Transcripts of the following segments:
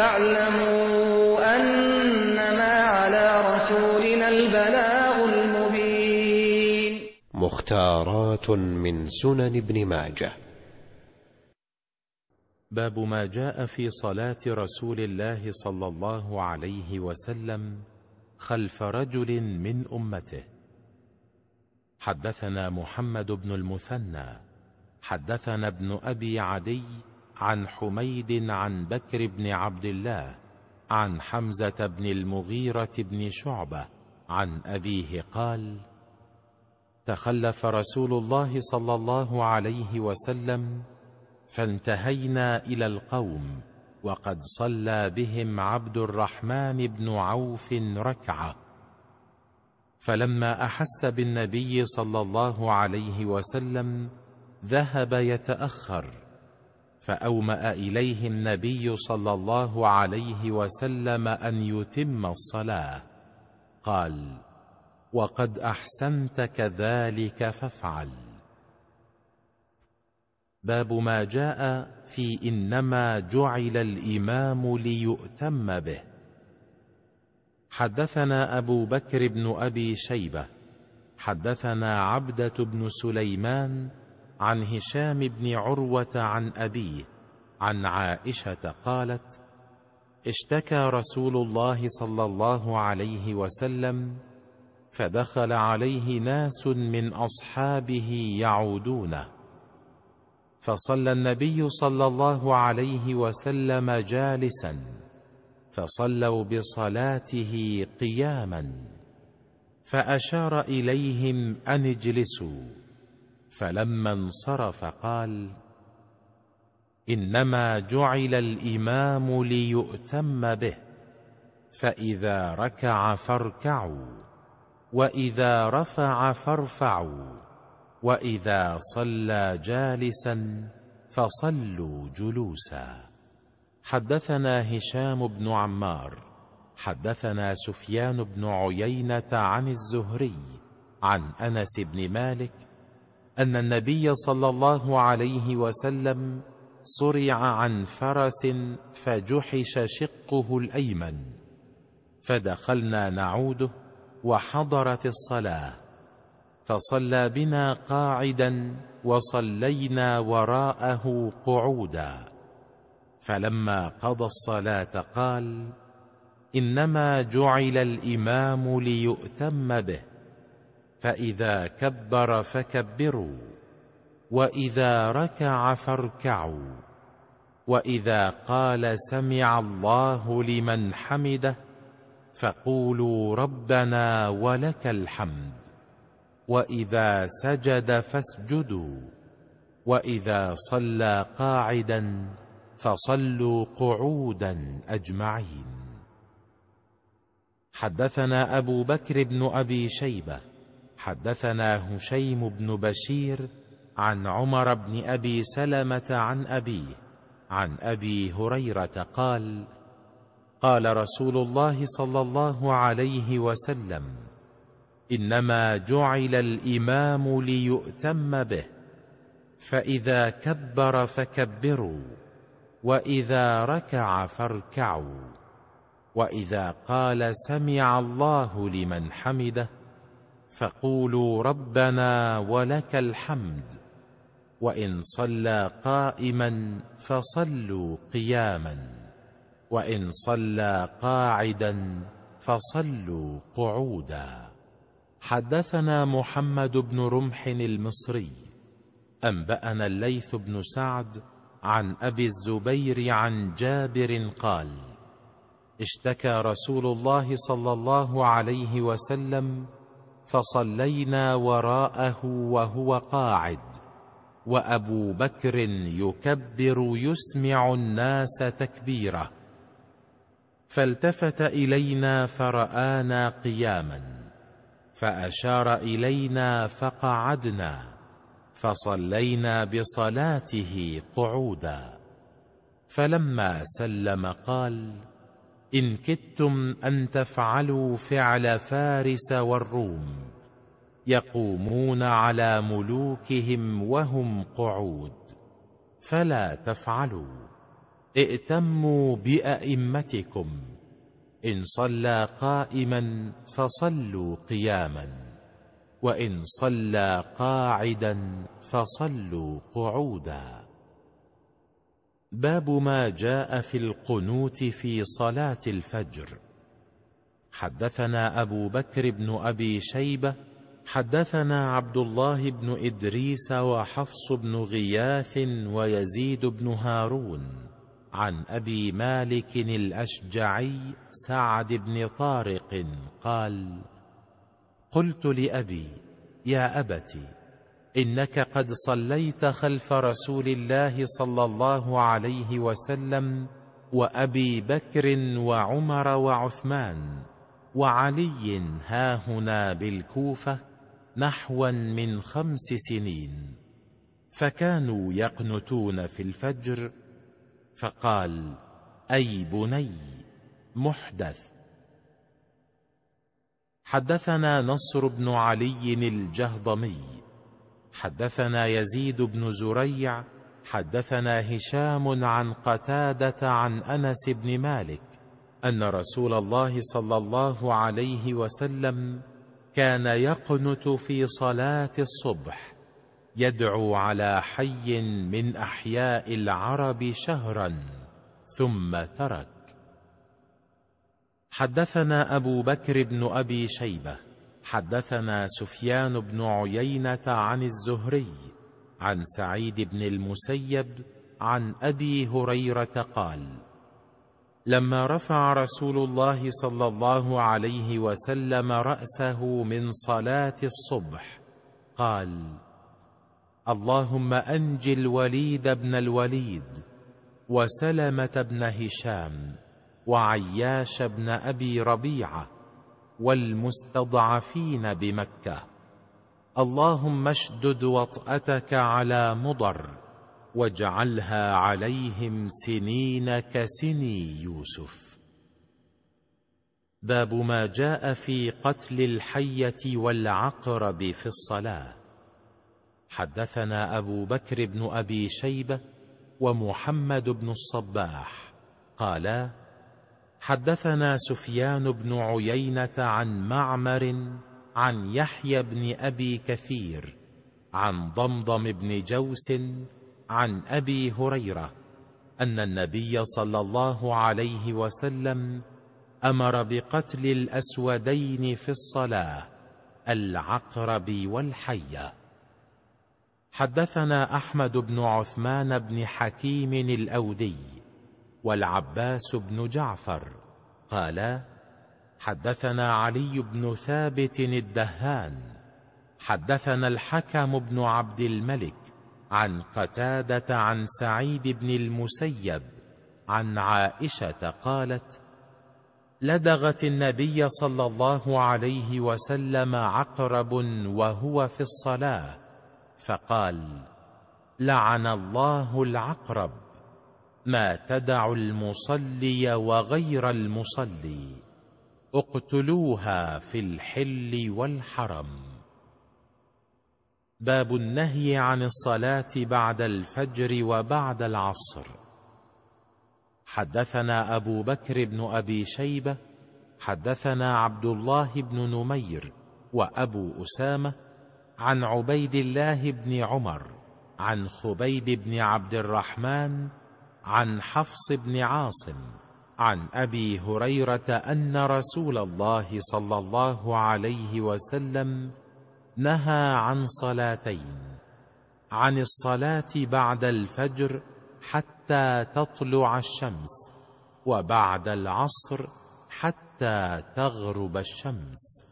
فاعلموا أنما على رسولنا البلاغ المبين. مختارات من سنن ابن ماجه. باب ما جاء في صلاة رسول الله صلى الله عليه وسلم خلف رجل من أمته. حدثنا محمد بن المثنى حدثنا ابن أبي عدي عن حميد عن بكر بن عبد الله عن حمزة بن المغيرة بن شعبة عن أبيه قال: تخلف رسول الله صلى الله عليه وسلم فانتهينا إلى القوم وقد صلى بهم عبد الرحمن بن عوف ركعة، فلما أحس بالنبي صلى الله عليه وسلم ذهب يتأخر، فأومأ إليه النبي صلى الله عليه وسلم أن يتم الصلاة، قال: وقد أحسنت كذلك فافعل. باب ما جاء في إنما جعل الإمام ليؤتم به. حدثنا أبو بكر بن أبي شيبة حدثنا عبدة بن سليمان عن هشام بن عروة عن أبيه عن عائشة قالت: اشتكى رسول الله صلى الله عليه وسلم فدخل عليه ناس من أصحابه يعودونه، فصلى النبي صلى الله عليه وسلم جالسا، فصلوا بصلاته قياما، فأشار إليهم أن اجلسوا، فلما انصرف قال: إنما جعل الإمام ليؤتم به، فإذا ركع فاركعوا، وإذا رفع فارفعوا، وإذا صلى جالسا فصلوا جلوسا. حدثنا هشام بن عمار حدثنا سفيان بن عيينة عن الزهري عن أنس بن مالك أن النبي صلى الله عليه وسلم صرع عن فرس فجحش شقه الأيمن، فدخلنا نعوده وحضرت الصلاة، فصلى بنا قاعدا وصلينا وراءه قعودا، فلما قضى الصلاة قال: إنما جعل الإمام ليؤتم به، فإذا كبر فكبروا، وإذا ركع فاركعوا، وإذا قال سمع الله لمن حمده فقولوا ربنا ولك الحمد، وإذا سجد فاسجدوا، وإذا صلى قاعدا فصلوا قعودا أجمعين. حدثنا أبو بكر بن أبي شيبة حدثنا هشيم بن بشير عن عمر بن أبي سلمة عن أبيه عن أبي هريرة قال: قال رسول الله صلى الله عليه وسلم: إنما جعل الإمام ليؤتم به، فإذا كبر فكبروا، وإذا ركع فاركعوا، وإذا قال سمع الله لمن حمده فقولوا ربنا ولك الحمد، وإن صلى قائما فصلوا قياما، وإن صلى قاعدا فصلوا قعودا. حدثنا محمد بن رمح المصري أنبأنا الليث بن سعد عن أبي الزبير عن جابر قال: اشتكى رسول الله صلى الله عليه وسلم فصلينا وراءه وهو قاعد، وأبو بكر يكبر يسمع الناس تكبيره، فالتفت إلينا فرآنا قياما، فأشار إلينا فقعدنا، فصلينا بصلاته قعودا، فلما سلم قال: إن كدتم أن تفعلوا فعل فارس والروم، يقومون على ملوكهم وهم قعود، فلا تفعلوا، ائتموا بأئمتكم، إن صلى قائما فصلوا قياما، وإن صلى قاعدا فصلوا قعودا. باب ما جاء في القنوت في صلاة الفجر. حدثنا أبو بكر بن أبي شيبة حدثنا عبد الله بن إدريس وحفص بن غياث ويزيد بن هارون عن أبي مالك الأشجعي سعد بن طارق قال: قلت لأبي: يا أبت، إنك قد صليت خلف رسول الله صلى الله عليه وسلم وأبي بكر وعمر وعثمان وعلي هاهنا بالكوفة نحوا من 5 سنين، فكانوا يقنتون في الفجر، فقال: أي بني، محدث. حدثنا نصر بن علي الجهضمي حدثنا يزيد بن زريع حدثنا هشام عن قتادة عن أنس بن مالك أن رسول الله صلى الله عليه وسلم كان يقنت في صلاة الصبح، يدعو على حي من أحياء العرب شهرا ثم ترك. حدثنا أبو بكر بن أبي شيبة حدثنا سفيان بن عيينة عن الزهري عن سعيد بن المسيب عن أبي هريرة قال: لما رفع رسول الله صلى الله عليه وسلم رأسه من صلاة الصبح قال: اللهم أنج الوليد بن الوليد وسلمة بن هشام وعياش بن أبي ربيعة والمستضعفين بمكة، اللهم اشدد وطأتك على مضر واجعلها عليهم سنين كسني يوسف. باب ما جاء في قتل الحية والعقرب في الصلاة. حدثنا أبو بكر بن أبي شيبة ومحمد بن الصباح قالا: حدثنا سفيان بن عيينة عن معمر عن يحيى بن أبي كثير عن ضمضم بن جوس عن أبي هريرة أن النبي صلى الله عليه وسلم أمر بقتل الأسودين في الصلاة، العقرب والحية. حدثنا أحمد بن عثمان بن حكيم الأودي والعباس بن جعفر قالا: حدثنا علي بن ثابت الدهان حدثنا الحكم بن عبد الملك عن قتادة عن سعيد بن المسيب عن عائشة قالت: لدغت النبي صلى الله عليه وسلم عقرب وهو في الصلاة، فقال: لعن الله العقرب، ما تدع المصلي وغير المصلي، اقتلوها في الحل والحرم. باب النهي عن الصلاة بعد الفجر وبعد العصر. حدثنا أبو بكر بن أبي شيبة حدثنا عبد الله بن نمير وأبو أسامة عن عبيد الله بن عمر عن خبيب بن عبد الرحمن عن حفص بن عاصم عن أبي هريرة أن رسول الله صلى الله عليه وسلم نهى عن صلاتين: عن الصلاة بعد الفجر حتى تطلع الشمس، وبعد العصر حتى تغرب الشمس.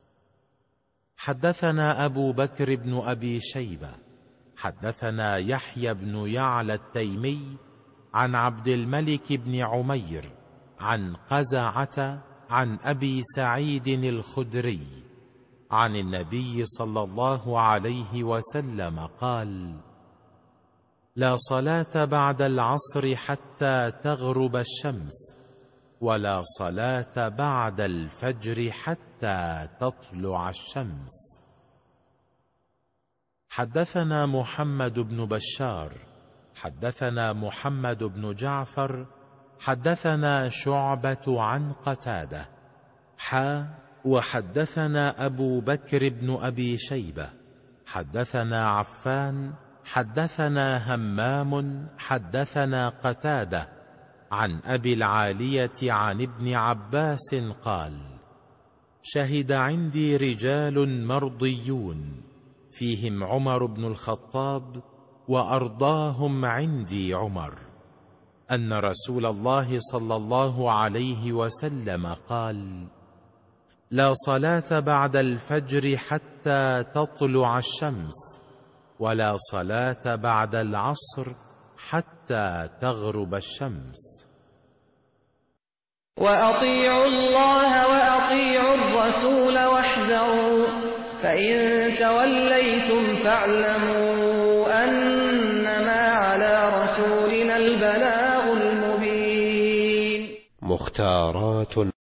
حدثنا أبو بكر بن أبي شيبة حدثنا يحيى بن يعلى التيمي عن عبد الملك بن عمير عن قزعة عن أبي سعيد الخدري عن النبي صلى الله عليه وسلم قال: لا صلاة بعد العصر حتى تغرب الشمس، ولا صلاة بعد الفجر حتى تطلع الشمس. حدثنا محمد بن بشار حدثنا محمد بن جعفر حدثنا شعبة عن قتادة وحدثنا أبو بكر بن أبي شيبة حدثنا عفان حدثنا همام حدثنا قتادة عن أبي العالية عن ابن عباس قال: شهد عندي رجال مرضيون فيهم عمر بن الخطاب وأرضاهم عندي عمر، أن رسول الله صلى الله عليه وسلم قال: لا صلاة بعد الفجر حتى تطلع الشمس، ولا صلاة بعد العصر حتى تغرب الشمس. وأطيعوا الله وأطيعوا الرسول واحذروا، فإن توليتم فاعلموا أنما على رسولنا البلاغ المبين. مختارات